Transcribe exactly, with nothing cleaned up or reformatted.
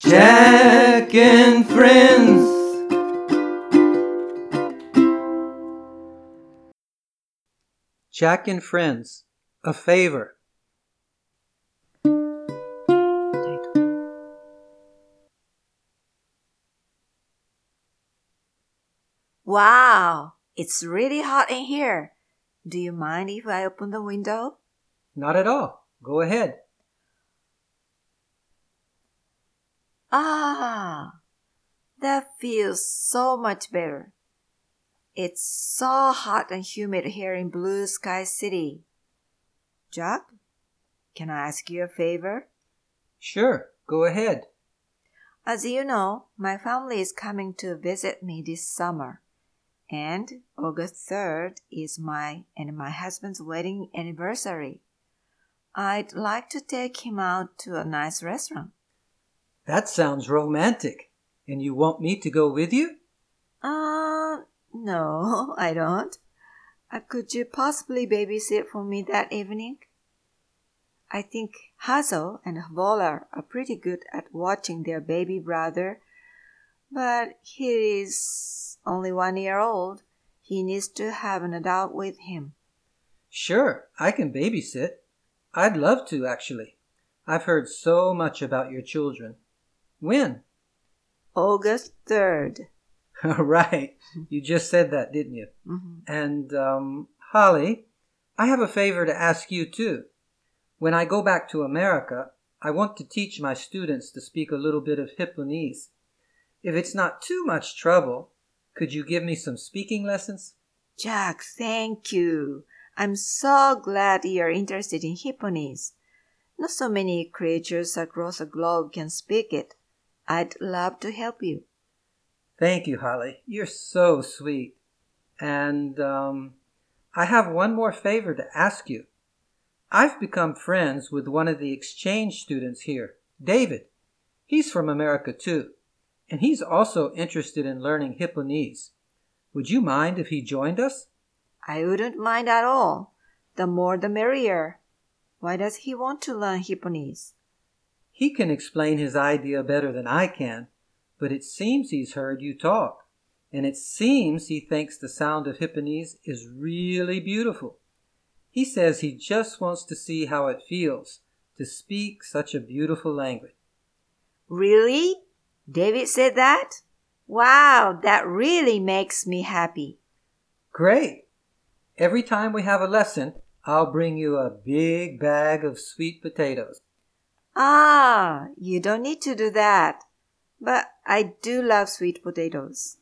Jack and Friends. Jack and Friends, a favor. Wow, it's really hot in here. Do you mind if I open the window? Not at all. Go ahead. Ah, that feels so much better. It's so hot and humid here in Blue Sky City. Jack, can I ask you a favor? Sure, go ahead. As you know, my family is coming to visit me this summer. And August third is my and my husband's wedding anniversary. I'd like to take him out to a nice restaurant. That sounds romantic. And you want me to go with you? Uh, no, I don't. Uh, could you possibly babysit for me that evening? I think Hazel and Volar are pretty good at watching their baby brother, but he is only one year old. He needs to have an adult with him. Sure, I can babysit. I'd love to, actually. I've heard so much about your children. When? August third. Right. You just said that, didn't you? Mm-hmm. And, um, Holly, I have a favor to ask you, too. When I go back to America, I want to teach my students to speak a little bit of Hipponese. If it's not too much trouble, could you give me some speaking lessons? Jack, thank you. I'm so glad you're interested in Hipponese. Not so many creatures across the globe can speak it. I'd love to help you. Thank you, Holly. You're so sweet. And um, I have one more favor to ask you. I've become friends with one of the exchange students here, David. He's from America too, and he's also interested in learning Hipponese. Would you mind if he joined us? I wouldn't mind at all. The more the merrier. Why does he want to learn Hipponese? He can explain his idea better than I can, but it seems he's heard you talk, and it seems he thinks the sound of Hipponese is really beautiful. He says he just wants to see how it feels to speak such a beautiful language. Really? David said that? Wow, that really makes me happy. Great! Every time we have a lesson, I'll bring you a big bag of sweet potatoes. Ah, you don't need to do that. But I do love sweet potatoes.